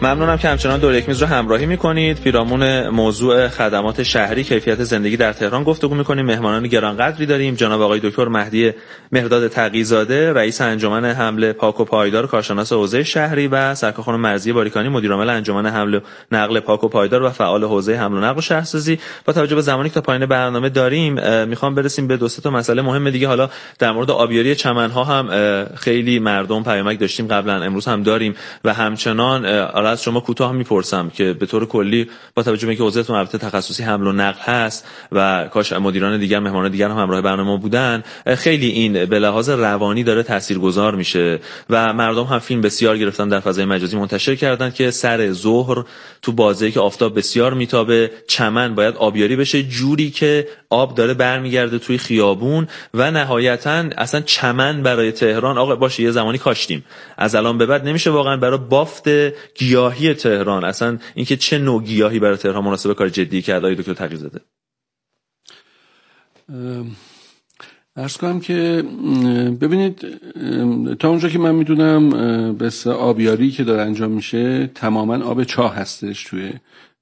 ممنونم که همچنان دور یک میز رو همراهی میکنید. پیرامون موضوع خدمات شهری، کیفیت زندگی در تهران گفتگو میکنیم. مهمانان گرانقدری داریم. جناب آقای دکتر مهدی مهرداد تقی‌زاده، رئیس انجمن حمل پاک و پایدار، کارشناس حوزه شهری، و سرکار خانم مرضیه باریکانی، مدیر عامل انجمن حمل و نقل پاک و پایدار و فعال حوزه حمل و نقل و شهرسازی. با توجه به زمانی که تا پایان برنامه داریم، میخوام برسیم به دو سه تا مسئله مهم دیگه. حالا در مورد آبیاری چمن‌ها هم خیلی مردم پیامک داشتیم قبلا، امروز هم داریم و همچنان از شما کوتاه میپرسم که به طور کلی با توجه به اینکه حوزهتون البته تخصصی حمل و نقل هست و کاش مدیران دیگر، مهمانان دیگر هم همراه برنامه بودن، خیلی این به لحاظ روانی داره تاثیرگذار میشه و مردم هم فیلم بسیار گرفتن در فضای مجازی منتشر کردن که سر ظهر تو بازی که آفتاب بسیار میتابه، چمن باید آبیاری بشه جوری که آب داره برمیگرده توی خیابون و نهایتاً اصلا چمن برای تهران آقا باشه یه زمانی کاشتیم، از الان به بعد نمیشه واقعا برای بافت گیاهی تهران اصلا اینکه چه نوع گیاهی برای تهران مناسب کار جدی کرد. آقای دکتر تقی‌زاده. عرض کنم که ببینید تا اونجا که من میدونم بس آبیاری که داره انجام میشه تماما آب چاه هستش توی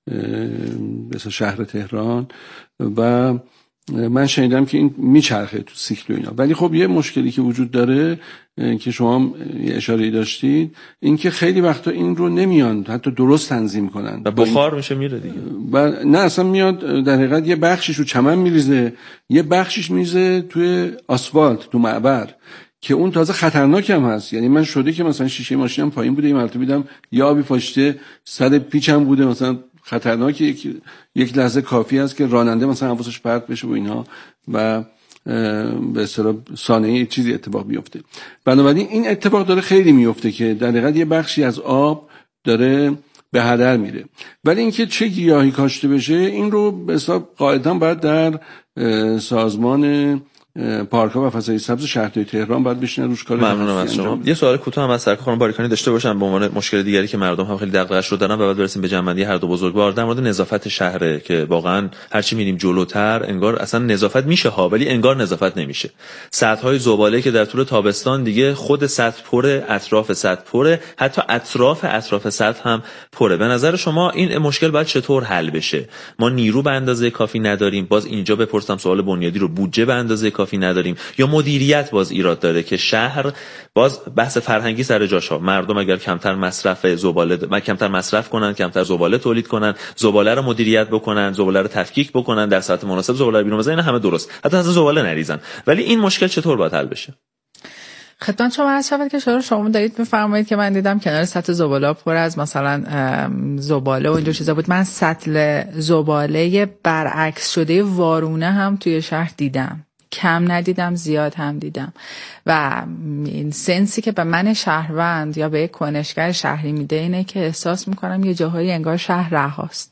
بس شهر تهران و من شنیدم که این میچرخه تو سیکل و اینا، ولی خب یه مشکلی که وجود داره که شما یه اشاره‌ای داشتید، این که خیلی وقتا این رو نمیان حتی درست تنظیم کنن و بخار میشه میره دیگه نه اصلا میاد در حقیقت یه بخشش رو چمن میریزه، یه بخشش میریزه توی آسفالت تو معبر که اون تازه خطرناک هم هست. یعنی من شده که مثلا شیشه ماشینم پایین بوده، این مرتبه دیدم یه آبی پاشته سر پیچم بوده، مثلا خطرناکه. یک لحظه کافی است که راننده مثلا حواسش پرت بشه و اینا و به اصطلاح ثانیه چیزی اتفاق بیفته. بنابراین این اتفاق داره خیلی میفته که در حقیقت یه بخشی از آب داره به هدر میره. ولی اینکه چه گیاهی کاشته بشه این رو به حساب قاعدتا باید در سازمان پارک‌ها و فضای سبز شهرداری تهران باید بشینن روش کار. ممنونم از شما. یه سوال کوتاه هم از سرکار خانم باریکانی داشته باشم به عنوان مشکل دیگری که مردم هم خیلی دغدغه‌اش رو دارن و بعد برسیم به جنبندی هر دو بزرگوار. در مورد نظافت شهره که واقعا هرچی میریم جلوتر انگار اصلا نظافت میشه ها، ولی انگار نظافت نمیشه. سطح‌های زباله که در طول تابستان دیگه خود سطح پره، اطراف سطح پره، حتی اطراف سطح هم پره. به نظر شما این مشکل باید چطور حل بشه؟ ما نیرو به اندازه کافی نداریم. باز اینجا بپرسم سوال بنیادی رو، بودجه به اندازه کافی نداریم یا مدیریت باز ایراد داره که شهر باز بحث فرهنگی سر جاشه. مردم اگر کمتر مصرف کنن، کمتر زباله تولید کنن، زباله رو مدیریت بکنن، زباله رو تفکیک بکنن، در ساعت مناسب زباله رو بیرون بزنن، همه درست، حتی از زباله نریزن. ولی این مشکل چطور باید حل بشه؟ خدمت شما عرض شود که شما دارید میفرمایید که من دیدم کنار سطح زباله پر از مثلا زباله و اینجور چیزا بود. من سطل زباله برعکس شده وارونه هم توی شهر دیدم، کم ندیدم زیاد هم دیدم و این سنسی که به من شهروند یا به یک کنشگر شهری میده اینه که احساس میکنم یه جاهایی انگار شهر رهاست.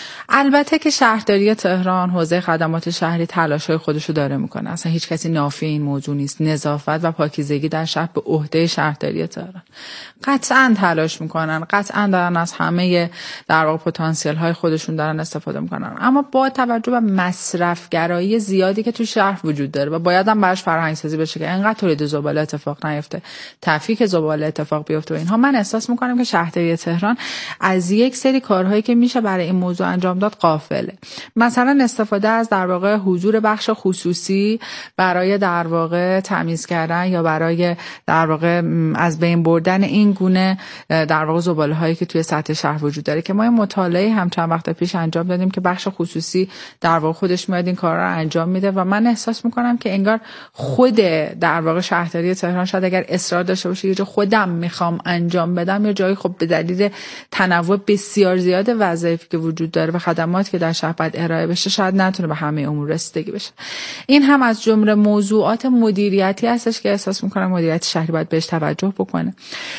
البته که شهرداری تهران حوزه خدمات شهری تلاش‌های خودشو داره میکنه، اصلا هیچ کسی نافی این موضوع نیست. نظافت و پاکیزگی در شهر به عهده شهرداری تهران. قطعاً تلاش میکنن، قطعاً دارن از همه در واقع پتانسیل های خودشون دارن استفاده میکنن، اما با توجه به مصرفگرایی زیادی که تو شهر وجود داره و باید هم براش فرهنگ سازی بشه که انقدر تولید زباله اتفاق نیفته، تفکیک زباله اتفاق بیفته و اینها، من احساس میکنم که شهرداری تهران از یک سری کارهایی که میشه برای این موضوع انجام داد غافله. مثلا استفاده از در واقع حضور بخش خصوصی برای در واقع تمیز کردن یا برای در واقع از بین بردن این گونه در واقع زباله هایی که توی سطح شهر وجود داره که ما یه مطالعه هم چند وقت پیش انجام دادیم که بخش خصوصی در واقع خودش میاد این کارا رو انجام میده و من احساس میکنم که انگار خود در واقع شهرداری تهران شاید اگر اصرار داشته باشه یه جا خودم میخوام انجام بدم، یه جایی خب به دلیل تنوع بسیار زیاد وظایفی که وجود داره و خدماتی که در شهر باید ارائه بشه شاید نتونه به همه امور رسیدگی بشه. این هم از جمله موضوعات مدیریتی هستش که احساس میکنم مدیریت شهری باید بهش توجه بکنه.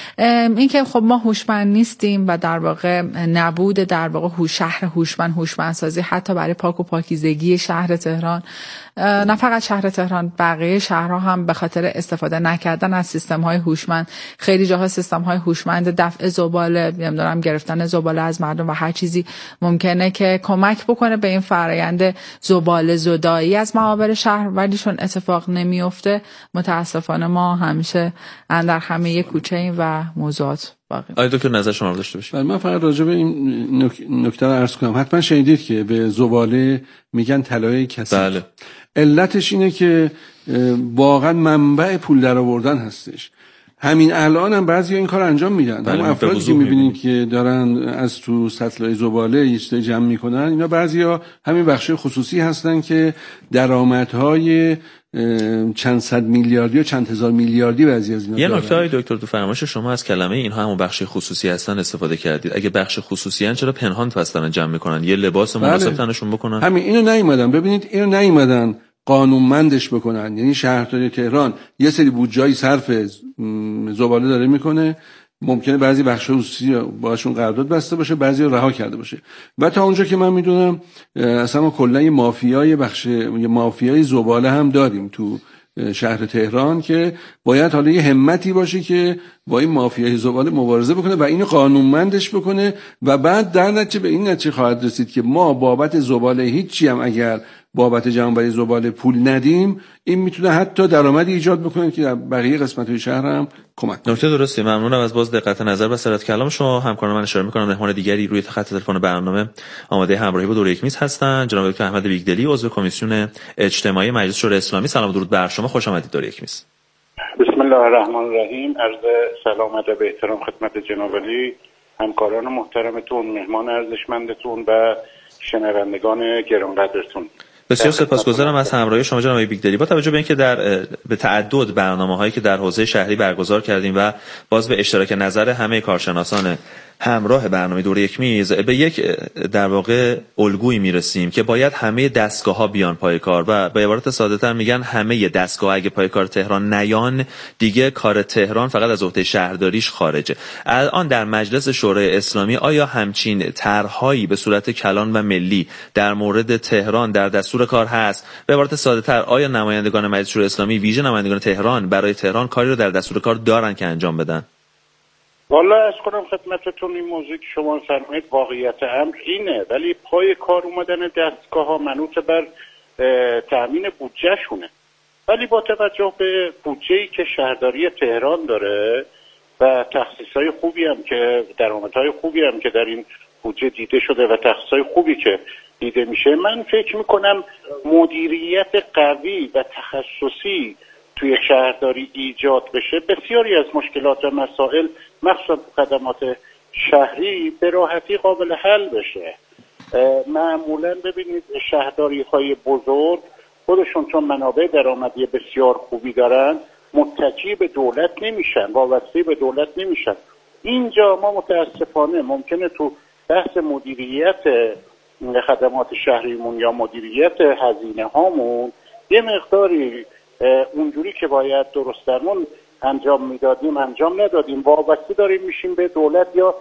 این که خب ما هوشمند نیستیم و در واقع نبود در واقع شهر هوشمندسازی حتی برای پاک و پاکیزگی شهر تهران، نه فقط شهر تهران، بقیه شهرها هم به خاطر استفاده نکردن از سیستم‌های هوشمند، خیلی جاها سیستم‌های هوشمند دفع زباله، نمی‌دونم گرفتن زباله از مردم و هر چیزی ممکنه که کمک بکنه به این فرآیند زباله زدایی از معابر شهر، ولی چون اتفاق نمیفته متاسفانه ما همیشه در همه کوچه‌ایم و موضوعات باقی. آیا دکتر نظر شما رو داشته باشید؟ من فقط راجع به این نکته رو عرض کنم. حتما شنیدید که به زباله میگن طلای کثیف. بله. علتش اینه که واقعا منبع پول درآوردن هستش. همین الان هم بعضی این کار انجام میدن. بله، هم افرادی که میبینید که دارن از تو سطل زباله یه چیزی جمع میکنن، اینا بعضیا همین بخش خصوصی هستن که درآمدهای چند صد میلیاردی و چند هزار میلیاردی بعضی از اینا یه دارن. نکته های دکتر تو فرمایش شما از کلمه اینها همون بخش خصوصی هستن استفاده کردید. اگه بخش خصوصی ان چرا پنهان هستن جمع میکنن؟ یه لباس مناسب تنشون بکنن. همین اینو نیومدن. ببینید اینو نیومدن قانونمندش بکنن. یعنی شهرداری تهران یه سری بودجه‌ای صرف زباله داره میکنه، ممکنه بعضی بخش‌ها خصوصی باشون قرارداد بسته باشه، بعضی رو رها کرده باشه. و تا اونجا که من میدونم اصلا ما کلا یه مافیای زباله هم داریم تو شهر تهران که باید حالا یه همتی باشه که با این مافیای زباله مبارزه بکنه و اینو قانونمندش بکنه و بعد در نتیجه به این نتیجه خواهد رسید که ما بابت زباله هیچی هم اگر بابت جمع‌آوری زباله پول ندیم، این میتونه حتی درآمدی ایجاد بکنه که در بقیه قسمت‌های شهر هم کمک کنه. نکته درستی. ممنونم از باز دقت نظر و سرعت کلام شما. همکاران من اشاره می‌کنم مهمان دیگری روی خط تلفن برنامه آماده همراهی با دور یک میز هستن. جناب دکتر احمد بیگدلی، عضو کمیسیون اجتماعی مجلس شورای اسلامی. سلام و درود بر شما، خوش آمدید دور یک میز. بسم الله الرحمن الرحیم. عرض سلام و ادب احترام خدمت جناب علی، همکاران محترمتون، مهمان ارزشمندتون و شنوندگان گرانقدرتون. بسیار سپاسگزارم از همراهی شما جناب بیگدلی. با توجه به اینکه به تعدد برنامه‌هایی که در حوزه شهری برگزار کردیم و باز به اشتراک نظر همه کارشناسان همراه برنامه دور یک میز به یک در واقع الگویی میرسیم که باید همه دستگاه‌ها بیان پای کار و به عبارت ساده‌تر میگن همه دستگاه‌ها اگه پای کار تهران نیان دیگه کار تهران فقط از عهده شهرداریش خارجه. الان در مجلس شورای اسلامی آیا همچین طرح‌هایی به صورت کلان و ملی در مورد تهران در دستور کار هست؟ به عبارت ساده‌تر آیا نمایندگان مجلس شورای اسلامی ویژه نمایندگان تهران برای تهران کاری رو در دستور کار دارن که انجام بدن؟ والا از کنم خدمتتون این موضوع که شما فرمایید واقعیت امر اینه، ولی پای کار اومدن دستگاه ها منوط بر تأمین بودجه شونه. ولی با توجه به بودجه‌ای که شهرداری تهران داره و تخصیص‌های خوبی هم که درآمدهای خوبی هم که در این بودجه دیده شده و تخصیص‌های خوبی که دیده میشه، من فکر میکنم مدیریت قوی و تخصصی توی شهرداری ایجاد بشه، بسیاری از مشکلات و مسائل مخصوصا تو خدمات شهری به راحتی قابل حل بشه. معمولا ببینید شهرداری‌های بزرگ خودشون چون منابع درآمدی بسیار خوبی دارن متکی به دولت نمیشن، وابسته به دولت نمیشن. اینجا ما متاسفانه ممکنه تو بحث مدیریت خدمات شهریمون یا مدیریت هزینه هامون یه مقداری اونجوری که باید درست درمون انجام میدادیم انجام ندادیم، وابسته داریم میشیم به دولت یا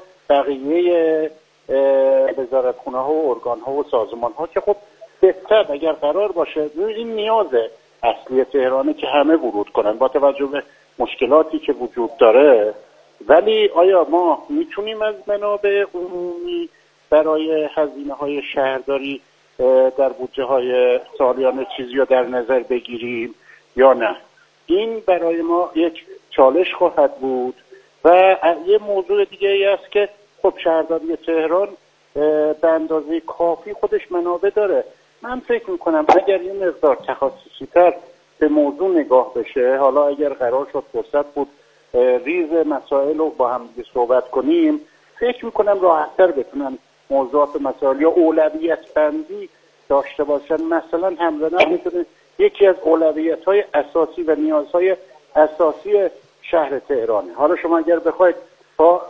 بقیه وزارتخونه ها و ارگان ها و سازمان ها که خب بهتر اگر قرار باشه این نیاز اصلی تهرانه که همه ورود کنن با توجه به مشکلاتی که وجود داره. ولی آیا ما میتونیم از منابع عمومی برای هزینه های شهرداری در بودجه های سالیانه چیزی رو در نظر بگیریم یا نه؟ این برای ما یک چالش خواهد بود. و یه موضوع دیگه ای است که خب شهرداری تهران به اندازه کافی خودش منابع داره. من فکر میکنم اگر یه مقدار تخصصی تر به موضوع نگاه بشه، حالا اگر قرار شد فرصت بود ریز مسائل رو با هم صحبت کنیم، فکر میکنم راحت‌تر بتونن موضوعات مسائل یا اولویت بندی داشته باشن. مثلا همزمان میتونه یکی از اولویت‌های اساسی و نیازهای اساسی شهر تهرانه. حالا شما اگر بخواید با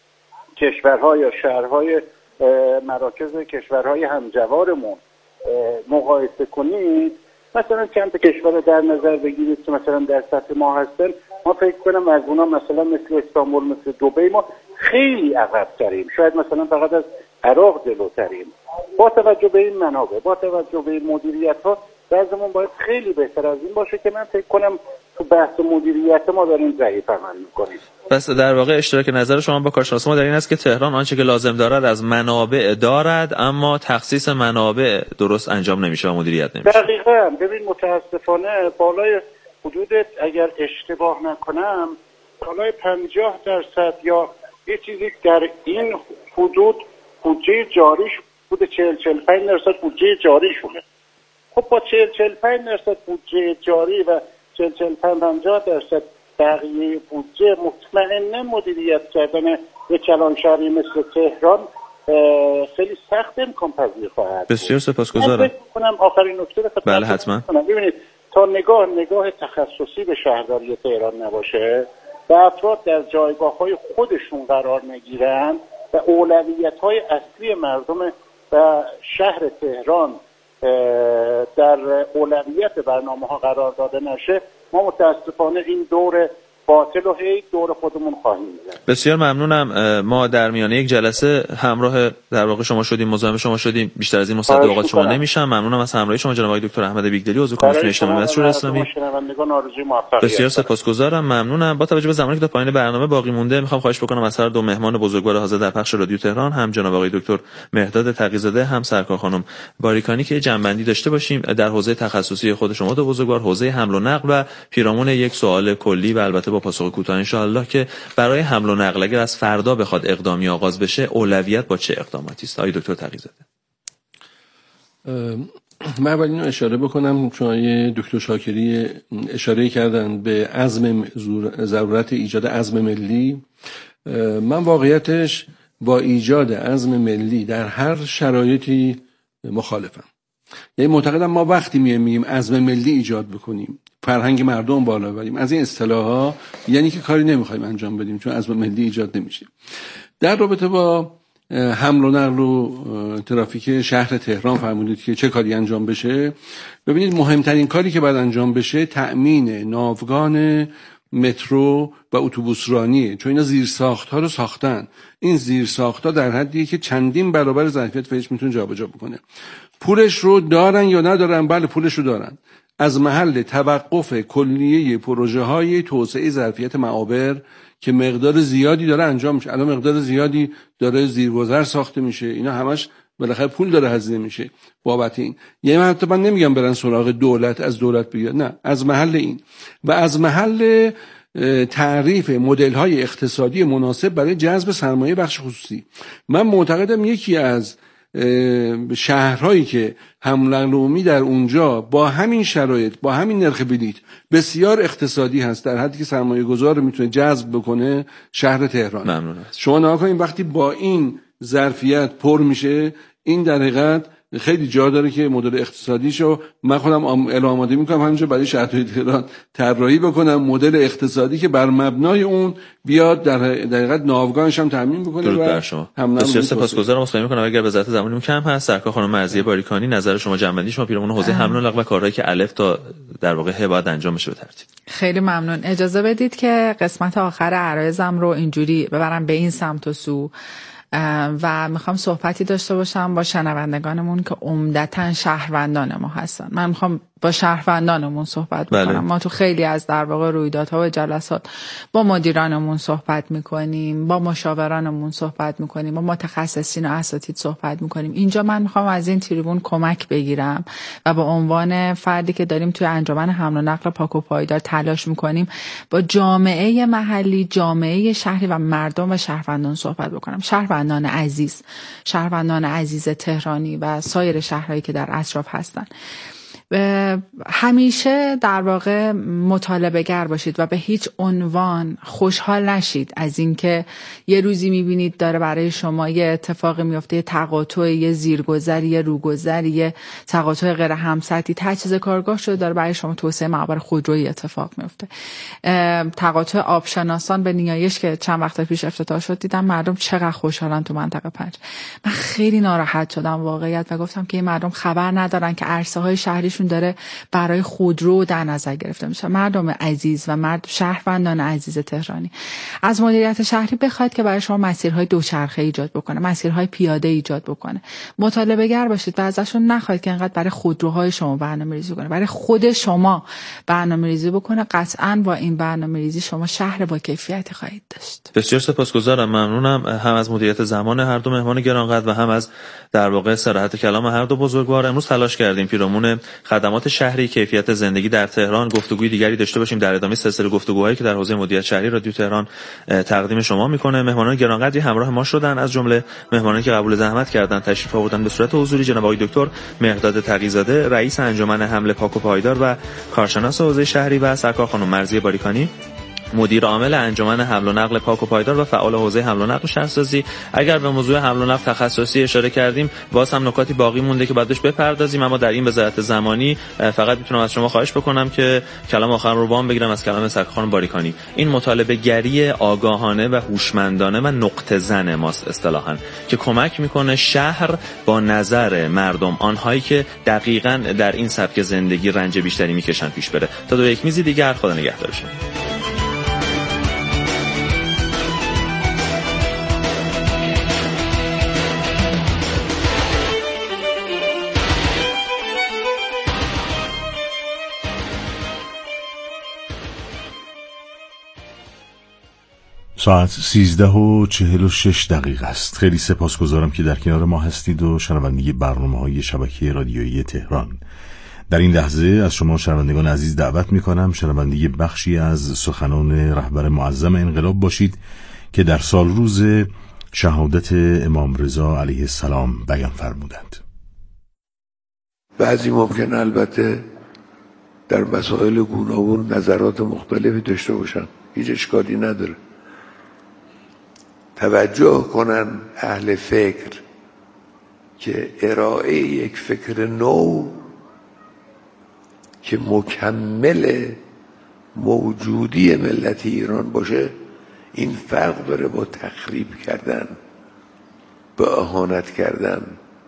کشورها یا شهرهای مراکز کشورهای همجوارمون مقایسه کنید، مثلا چند تا کشور در نظر بگیرید که مثلا در سطح ما هستن، ما فکر کنم از اونا مثلا مثل استانبول، مثل دبی ما خیلی عقب تریم، شاید مثلا فقط از عراق جلوتریم. با توجه به این منابع، با توجه به این مدیریت ها وضعمون باید خیلی بهتر از این باشه که من فکر کنم تو بحث مدیریت ما داریم ضعیف عمل میکنیم. پس در واقع اشتراک نظر شما با کارشناس ما در این است که تهران آنچه که لازم دارد از منابع دارد، اما تخصیص منابع درست انجام نمیشه و مدیریت نمیشه. دقیقاً. ببین متاسفانه بالای حدود اگر اشتباه نکنم بالای 50% یا یه چیزی در این حدود بودجه جاریش بوده 40-45% بودجه جاریشونه. خب با 40-45% بودجه جاری و 40-50% بقیه بودجه مطمئنا مدیریت کردن یک کلان شهری مثل تهران خیلی سخت امکان پذیر خواهد. بسیار سپاسگزارم. من فکر کنم آخرین نکته رو بله حتما. ببینید تا نگاه تخصصی به شهرداری تهران نباشه و افراد در جایگاه‌های خودشون قرار نگیرن و اولویت‌های اصلی مردم و شهر تهران در اولویت برنامه‌ها قرار داده نشه، ما متاسفانه این دور باطل و دور خودمون خواهیم زد. بسیار ممنونم. ما در میانه یک جلسه همراه در واقع شما شدیم، مزاحم شما شدیم، بیشتر از این مصدق اوقات شما نمیشم. ممنونم از همراهی شما جناب آقای دکتر احمد بیگدلی، عضو کمیسیون اجتماعی مسئول اسلامی. بسیار سپاسگزارم، ممنونم. با توجه به زمانی که تا پایان برنامه باقی مونده، میخوام خواهش بکنم از هر دو مهمان بزرگوار حاضر در پخش رادیو تهران، هم جناب آقای دکتر مهرداد تقی‌زاده، هم سرکار خانم باریکانی، که جنبندی داشته باشیم در حوزه تخصصی خود شما دو بزرگوار، حوزه حمل و نقل، و پیرامون یک سوال کلی و البته با پاسخ کوتاه ان شاء الله که برای حمل و نقل اگر از فردا بخواد اقدامی آغاز بشه، اولویت با چه اقداماتی است؟ آقای دکتر تقی‌زاده. من اول اینو اشاره بکنم، چون آقای دکتر شاکری اشاره کردن به ضرورت ایجاد عزم ملی. من واقعیتش با ایجاد عزم ملی در هر شرایطی مخالفم. یعنی معتقدم ما وقتی میگیم عزم ملی ایجاد بکنیم، فرهنگ مردم بالا ببریم، از این اصطلاحات، یعنی که کاری نمیخوایم انجام بدیم، چون عزم ملی ایجاد نمیشه. در رابطه با حمل و نقل و ترافیک شهر تهران فرمودید که چه کاری انجام بشه. ببینید مهمترین کاری که باید انجام بشه تأمین ناوگان مترو و اتوبوس رانیه، چون اینا زیرساخت‌ها رو ساختن. این زیرساخت‌ها در حدیه که چندین برابر ظرفیت فعلیش میتونه جابجا بکنه. پولش رو دارن یا ندارن؟ بله پولش رو دارن. از محل توقف کلیه پروژه های توسعه ظرفیت معابر که مقدار زیادی داره انجام میشه، الان مقدار زیادی داره زیرگذر ساخته میشه، اینا همش بالاخره پول داره هزینه میشه بابت این. یعنی من نمیگم برن سراغ دولت، از دولت بگیرن، نه، از محل این و از محل تعریف مدل های اقتصادی مناسب برای جذب سرمایه بخش خصوصی. من معتقدم یکی از شهرهایی که حمل و نقل عمومی در اونجا با همین شرایط، با همین نرخ بلیط بسیار اقتصادی هست، در حدی که سرمایه گذار رو میتونه جذب بکنه، شهر تهران. ممنون. شما نگاه کنید وقتی با این ظرفیت پر میشه، این در حقیقت خیلی جا داره که مدل اقتصادیشو من خودم آماده میکنم همینجا برای شهرهای تهران طراحی بکنم، مدل اقتصادی که بر مبنای اون بیاد در حقیقت ناوگانش هم تامین بکنه. درود بر شما. بسیار سپاسگزارم. عذرخواهی میکنم اگر به ذات زمانمون کم هست. سرکار خانم مرضیه باریکانی، نظر شما، جنبندی شما پیرامون حوزه حمل و نقل و کارهایی که الف تا در واقع باید انجام بشه به ترتیب. خیلی ممنون. اجازه بدید که قسمت آخر عرایزم رو اینجوری ببرم به این سمت و سو و میخوام صحبتی داشته باشم با شنوندگانمون که عمدتاً شهروندان ما هستن. من میخوام با شهروندانمون صحبت بکنم. ما تو خیلی از در واقع رویدادها و جلسات با مدیرانمون صحبت میکنیم، با مشاورانمون صحبت میکنیم، با متخصصین و اساتید صحبت میکنیم. اینجا من میخوام از این تریبون کمک بگیرم و با عنوان فردی که داریم توی انجمن حمل و نقل پاک و پایدار تلاش میکنیم با جامعه محلی، جامعه شهری و مردم و شهروندان صحبت بکنم. شهروندان عزیز تهرانی و سایر شهرهایی که در اطراف هستن. همیشه در واقع مطالبه گر باشید و به هیچ عنوان خوشحال نشید از اینکه یه روزی میبینید داره برای شما یه اتفاقی میفته، یه تقاطع، یه زیرگذر، یه روگذر، یه تقاطع غیر همسطحی، تجهیز کارگاه شده داره برای شما توسعه معابر خودرویی اتفاق میفته. تقاطع آبشناسان به نیایش که چند وقت پیش افتتاح شد، دیدم مردم چقدر خوشحالن تو منطقه 5. من خیلی ناراحت شدم واقعیت و گفتم که این مردم خبر ندارن که عرصه های شهری داره برای خودرو در نظر گرفته میشه. مردم عزیز و شهروندان عزیز تهرانی، از مدیریت شهری بخواید که برای شما مسیرهای دوچرخه ایجاد بکنه، مسیرهای پیاده ایجاد بکنه. مطالبه گر باشید و ازشون نخواهید که انقدر برای خودروهای شما برنامه‌ریزی کنه، برای خود شما برنامه‌ریزی بکنه. قطعاً با این برنامه‌ریزی شما شهر با کیفیتی خواهید داشت. بسیار سپاسگزارم، ممنونم هم از مدیریت زمان هر دو مهمان گرانقدر و هم از در واقع صراحت کلام هر دو بزرگوار. امروز تلاش کردیم پیرامون خدمات شهری کیفیت زندگی در تهران گفتگوی دیگری داشته باشیم در ادامه سلسله گفتگوهایی که در حوزه مدیریت شهری رادیو تهران تقدیم شما میکنه. مهمانان گرانقدری همراه ما شدن، از جمله مهمانانی که قبول زحمت کردن تشریف آوردن به صورت حضوری جناب آقای دکتر مهرداد تقی‌زاده رئیس انجمن حمل پاک و پایدار و کارشناس حوزه شهری و سرکار خانم مرضیه باریکانی مدیر عامل انجمن حمل و نقل پاک و پایدار و فعال حوزه حمل و نقل شهرسازی. اگر به موضوع حمل و نقل تخصصی اشاره کردیم، باز هم نکاتی باقی مونده که بعدش بپردازیم، اما در این وضعیت زمانی فقط میتونم از شما خواهش بکنم که کلام آخر رو وام بگیرم از کلام سرکار خانم باریکانی. این مطالبه گری آگاهانه و هوشمندانه و نقطه زن ماست اصطلاحاً که کمک میکنه شهر با نظر مردم، آنهایی که دقیقاً در این سبک زندگی رنج بیشتری میکشن، پیش بره. تا دو یک میزی دیگر، خدا نگهدارشون. ساعت 13:46 است. خیلی سپاسگزارم که در کنار ما هستید و شنونده برنامه‌های شبکه رادیویی تهران. در این لحظه از شما شنوندگان عزیز دعوت می‌کنم شنونده بخشی از سخنان رهبر معظم انقلاب باشید که در سال روز شهادت امام رضا علیه السلام بیان فرمودند. بعضی ممکن البته در مسائل گوناگون نظرات مختلفی داشته باشن، هیچ اشکالی نداره. توجه کنن اهل فکر که ارائه یک فکر نو که مکمل موجودی ملت ایران باشه، این فرق داره با تخریب کردن، با اهانت کردن.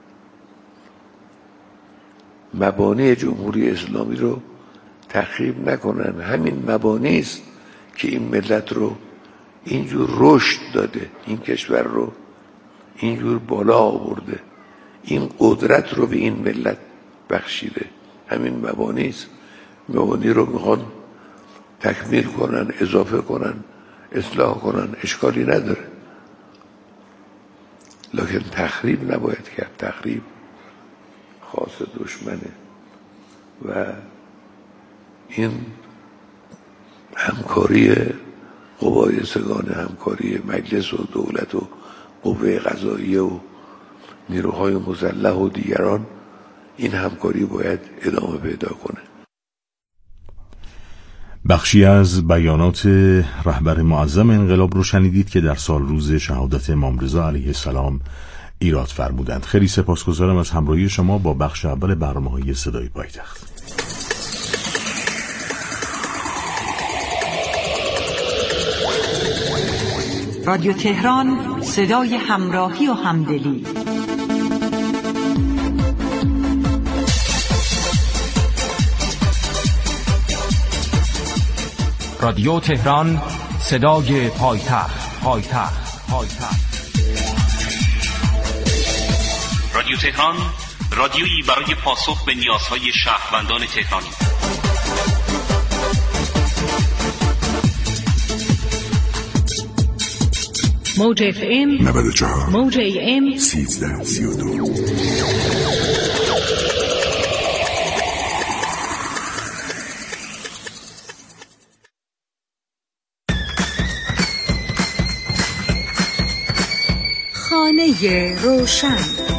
مبانی جمهوری اسلامی رو تخریب نکنن. همین مبانی است که این ملت رو اینجور رشد داده، این کشور رو اینجور بالا آورده، این قدرت رو به این ملت بخشیده. همین مبانی است. مبانی رو میخوان تکمیل کنن، اضافه کنن، اصلاح کنن، اشکالی نداره، لکن تخریب نباید کرد. تخریب خاص دشمنه و این همکاری قوای سگان، همکاری مجلس و دولت و قوه قضاییه و نیروهای مسلح و دیگران، این همکاری باید ادامه پیدا کنه. بخشی از بیانات رهبر معظم انقلاب رو شنیدید که در سال روز شهادت امام رضا علیه السلام ایراد فرمودند. خیلی سپاسگزارم از همراهی شما با بخش اول برنامه‌های صدای پایتخت. رادیو تهران، صدای همراهی و همدلی. رادیو تهران، صدای پایتخت. رادیو تهران، رادیویی برای پاسخ به نیازهای شهروندان تهرانی. موج FM 94، موج AM 1332. خانه روشن.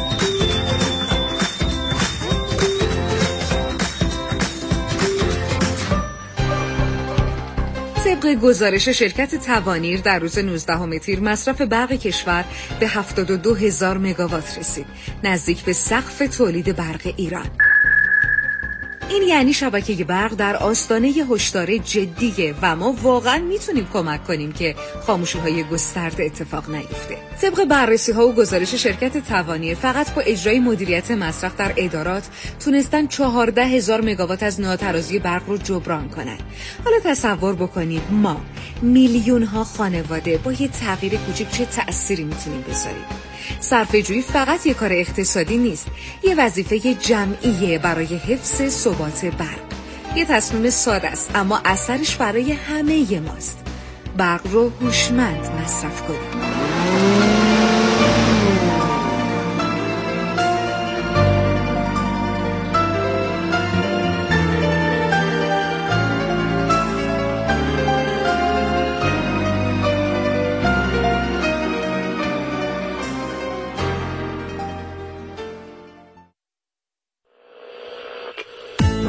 طبق گزارش شرکت توانیر در روز 19 تیر مصرف برق کشور به 72,000 مگاوات رسید، نزدیک به سقف تولید برق ایران. این یعنی شبکه برق در آستانه هشدار جدیه و ما واقعا میتونیم کمک کنیم که خاموشی‌های گسترده اتفاق نیفته. طبق بررسی‌ها و گزارش شرکت توانیر، فقط با اجرای مدیریت مصرف در ادارات تونستن 14,000 مگاوات از ناترازی برق رو جبران کنن. حالا تصور بکنید ما میلیون‌ها خانواده با یه تغییر کوچیک چه تأثیری میتونیم بذاریم. صرفه‌جویی فقط یک کار اقتصادی نیست، یه وظیفه جمعیه برای حفظ ثبات برق. یه تصمیم ساده است اما اثرش برای همه ماست. برق رو هوشمند مصرف کنیم.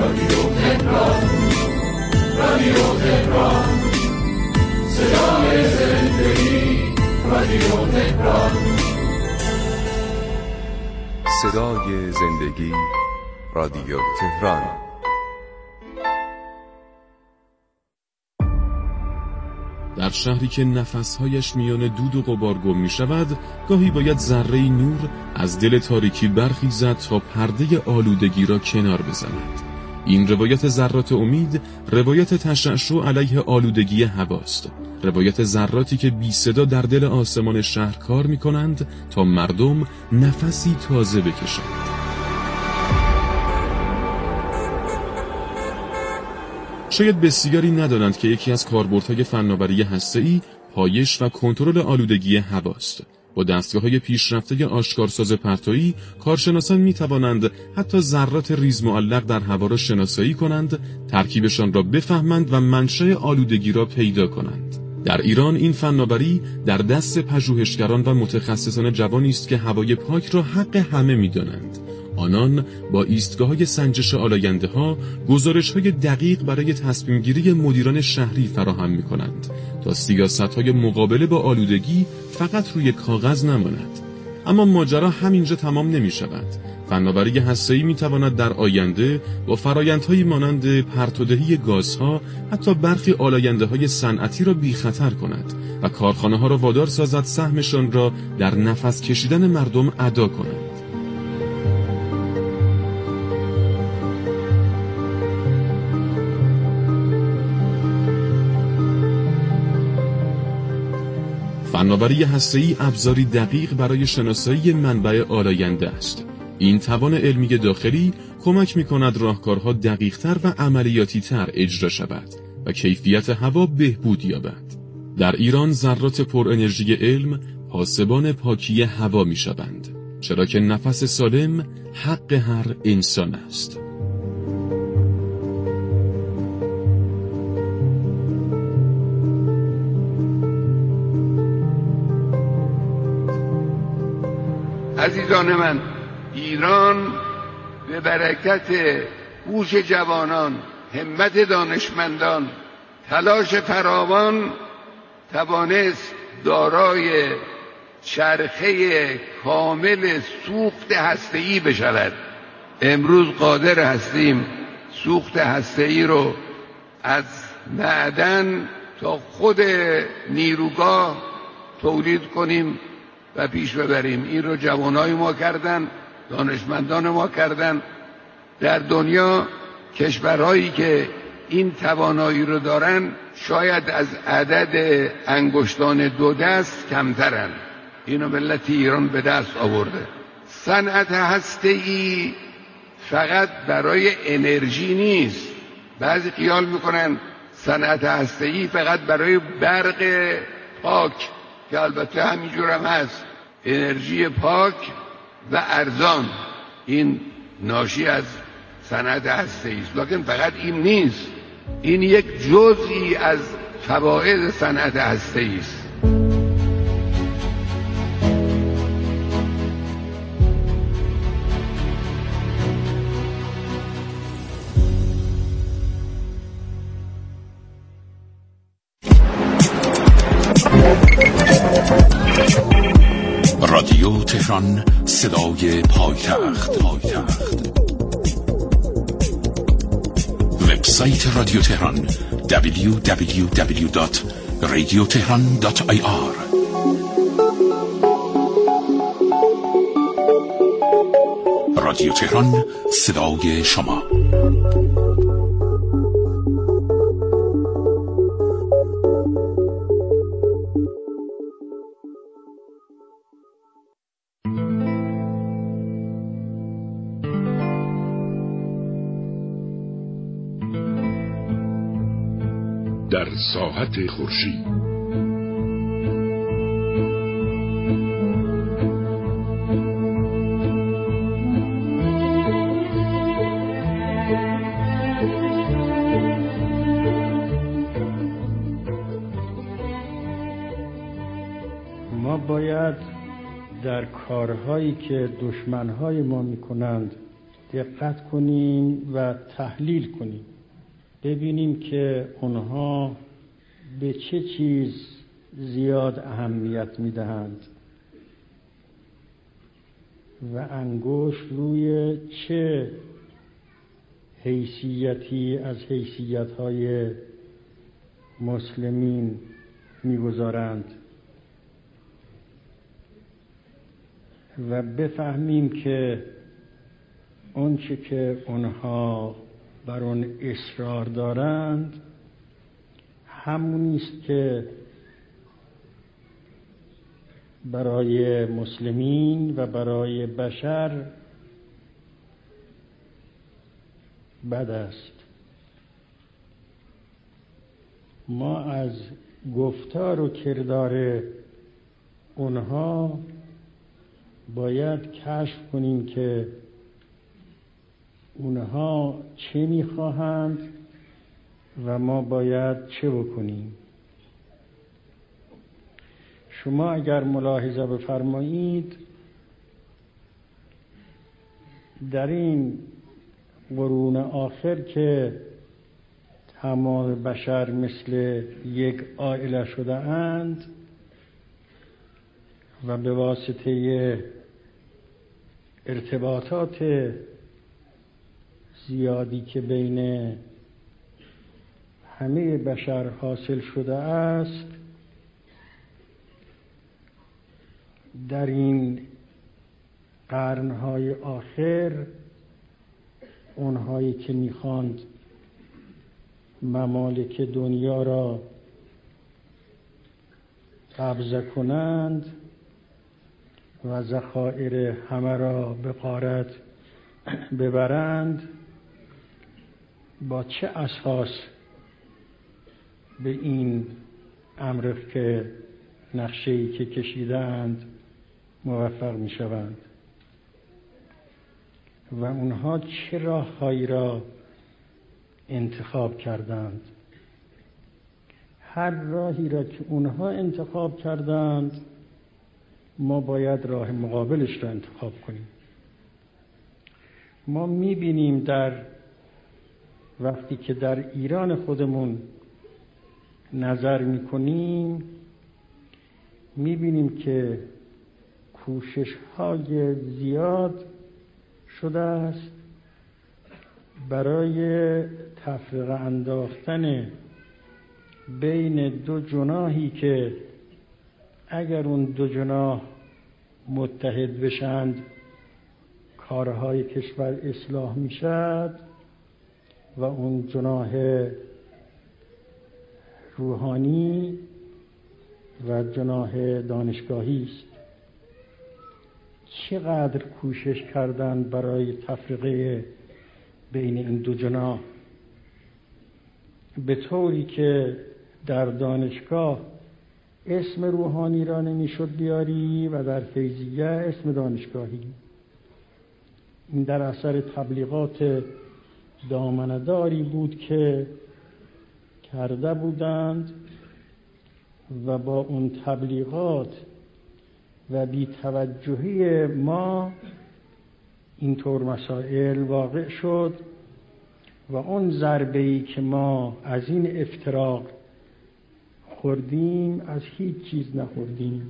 رادیو تهران، رادیو تهران، صدای زندگی، رادیو تهران، صدای زندگی، رادیو تهران. در شهری که نفسهایش میان دود و غبار گم می شود، گاهی باید ذره نور از دل تاریکی برخیزد تا پرده آلودگی را کنار بزند. این روایت ذرات امید، روایت تشعشع علیه آلودگی هواست. روایت ذراتی که بی صدا در دل آسمان شهر کار می کنند تا مردم نفسی تازه بکشند. شاید بسیاری ندانند که یکی از کاربردهای فناوری هسته‌ای پایش و کنترل آلودگی هواست. با دستگاه‌های پیشرفته آشکارساز پرتویی، کارشناسان می‌توانند حتی ذرات ریز معلق در هوا را شناسایی کنند، ترکیبشان را بفهمند و منشأ آلودگی را پیدا کنند. در ایران این فناوری در دست پژوهشگران و متخصصان جوانی است که هوای پاک را حق همه می‌دانند. آنان با ایستگاه‌های سنجش آلاینده‌ها گزارش‌های دقیق برای تصمیم‌گیری مدیران شهری فراهم می‌کنند تا سیاست‌های مقابله با آلودگی فقط روی کاغذ نماند. اما ماجرا همینجا تمام نمی‌شود. فناوری هسته‌ای می‌تواند در آینده با فرآیندهایی مانند پرتودهی گازها حتی برخی آلاینده‌های صنعتی را بی‌خطر کند و کارخانه‌ها را وادار سازد سهمشان را در نفس کشیدن مردم ادا کنند. فناوری هسته‌ای ابزاری دقیق برای شناسایی منبع آلاینده است. این توان علمی داخلی کمک می‌کند راهکارها دقیق‌تر و عملیاتی‌تر اجرا شود و کیفیت هوا بهبود یابد. در ایران ذرات پر انرژی علم پاسبان پاکی هوا می‌شوند، چرا که نفس سالم حق هر انسان است. عزیزان من، ایران به برکت هوش جوانان، همت دانشمندان، تلاش فراوان توانست دارای چرخه کامل سوخت هسته‌ای بشود. امروز قادر هستیم سوخت هسته‌ای رو از معدن تا خود نیروگاه تولید کنیم و پیش ببریم. این رو جوانای ما کردن، دانشمندان ما کردن. در دنیا کشورهایی که این توانایی رو دارن شاید از عدد انگشتان دو دست کمترن. اینو ملت ایران به دست آورده. صنعت هسته‌ای فقط برای انرژی نیست. بعضی خیال میکنن صنعت هسته‌ای فقط برای برق پاک، که البته همینجور هم هست. انرژی پاک و ارزان این ناشی از صنعت هسته‌ای است، لکن فقط این نیست. این یک جزئی از فواید صنعت هسته‌ای است. رادیو تهران، صدای پایتخت. وبسایت رادیو تهران www.radiotehran.ir. رادیو تهران، صدای شما. در ساحت خورشید ما باید در کارهایی که دشمنهای ما میکنند دقت کنیم و تحلیل کنیم، ببینیم که اونها به چه چیز زیاد اهمیت میدهند و انگشت روی چه حیثیتی از حیثیت‌های مسلمین میگذارند و بفهمیم که اونچه که اونها بر اون اصرار دارند همونی است که برای مسلمین و برای بشر بد است. ما از گفتار و کردار اونها باید کشف کنیم که اونها چه میخواهند و ما باید چه بکنیم. شما اگر ملاحظه بفرمایید در این قرون آخر که تمام بشر مثل یک عائله شده اند و به واسطه ارتباطات زیادی که بین همه بشر حاصل شده است، در این قرنهای آخر اونهایی که میخواند ممالک دنیا را قبضه کنند و ذخایر همه را به غارت ببرند، با چه اساس به این امر که نقشه‌ای که کشیدند موفق می شوند و اونها چه راههایی را انتخاب کردند؟ هر راهی را که اونها انتخاب کردند ما باید راه مقابلش را انتخاب کنیم. ما می بینیم در وقتی که در ایران خودمون نظر می کنیم می بینیم که کوشش های زیاد شده است برای تفرقه انداختن بین دو جناحی که اگر اون دو جناح متحد بشند کارهای کشور اصلاح می شد و اون جناح روحانی و جناح دانشگاهی است. چقدر کوشش کردند برای تفرقه بین این دو جناح، به طوری که در دانشگاه اسم روحانی را نمیشد بیاری و در فیضیه اسم دانشگاهی. این در اثر تبلیغات دامنه‌داری بود که کرده بودند و با اون تبلیغات و بی توجهی ما اینطور مسائل واقع شد و اون ضربه‌ای که ما از این افتراق خوردیم از هیچ چیز نخوردیم.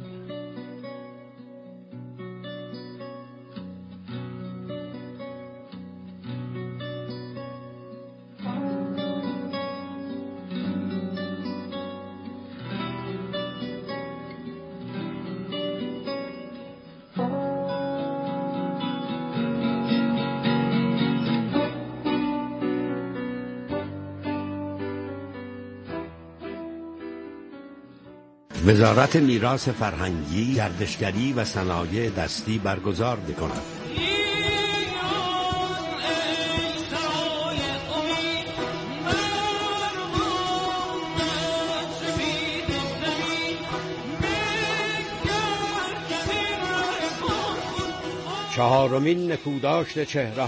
وزارت میراث فرهنگی، گردشگری و صنایع دستی برگزار می‌کند. چهارمین نکوداشت چهره